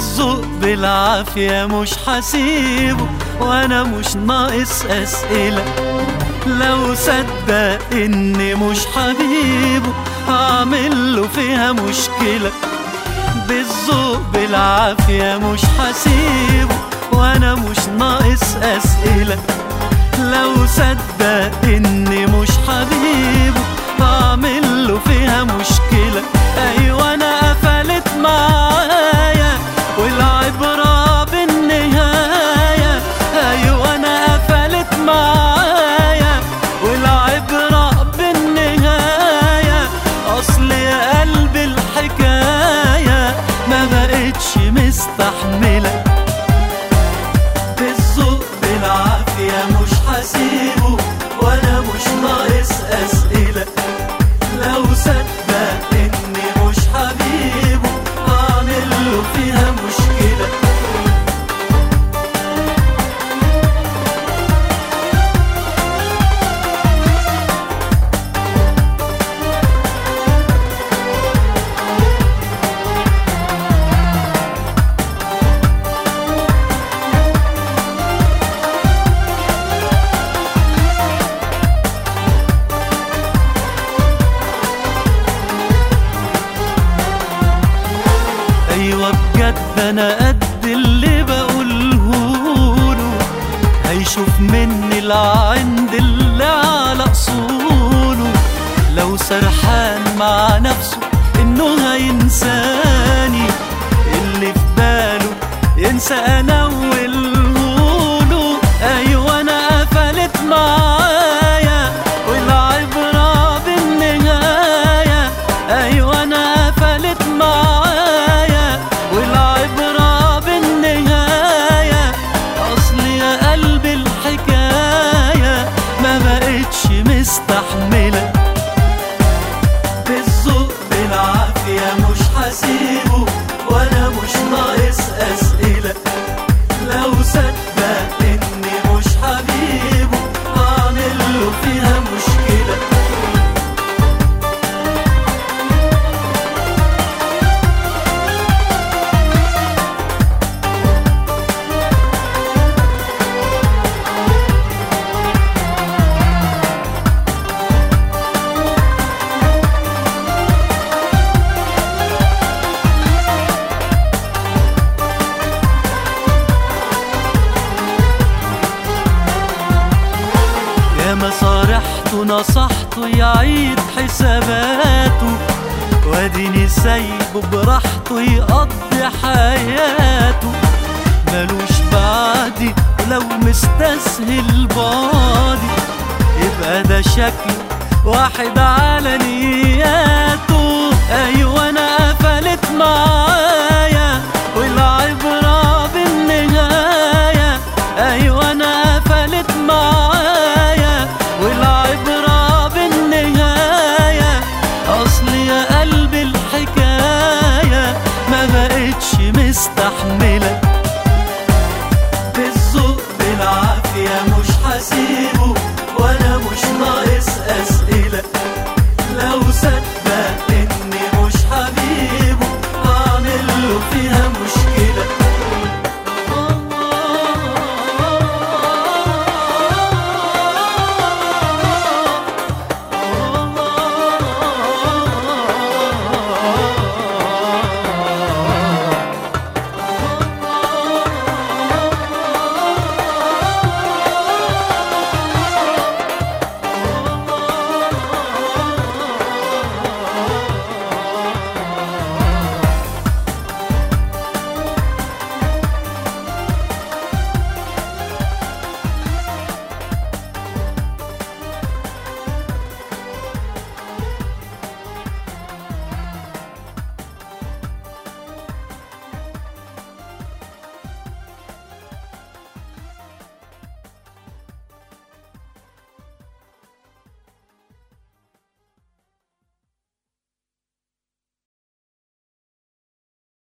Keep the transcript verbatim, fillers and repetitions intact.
بالذوق بالعافية مش حسيبه، وانا مش ناقص اسئلة. لو صدق اني مش حبيبه هعمله فيها مشكلة. بالذوق بالعافية مش حسيبه، وانا مش ناقص اسئلة. لو صدق اني مش حبيبه هعمله فيها مشكلة. ايوه انا قفلت معايا والعبرة بالنهاية. ايوه انا قفلت معايا والعبرة بالنهاية. اصل يا قلبي الحكاية ما بقتش مستحملة. بالذوق بالعافية مش حسيبه، وانا مش ناقص اسئلة. لو صدق اني مش حبيبه هعمله فيها مشكلة. ايوه بجد انا قد اللي بقولهوله. هيشوف مني العند اللي على اصوله. لو سرحان مع نفسه انه هينساني، اللي في باله ينسى انا اولهوله. ايوه انا قفلت معايا والعبرة بالنهاية. ايوه انا قفلت معايا والعبرة بالنهاية. أصل يا قلبي الحكاية ما بقتش مستحملة. بالذوق بالعافية مش حسيبه، وأنا مش ناقص أسئلة. لو صدق إني مش حبيبه هعمله فيها مشكلة. ياما صارحته نصحته يعيد حساباته، واديني سايبه براحته يقضي حياته. ملوش بعدي ولو مستسهل باضي، يبقى ده شكل واحد على نياته. ايوه انا قفلت معايا والعبرة بالنهاية. ايوه انا قفلت معايا والعبرة بالنهاية. اصل يا قلبي الحكاية ما بقتش مستحملة.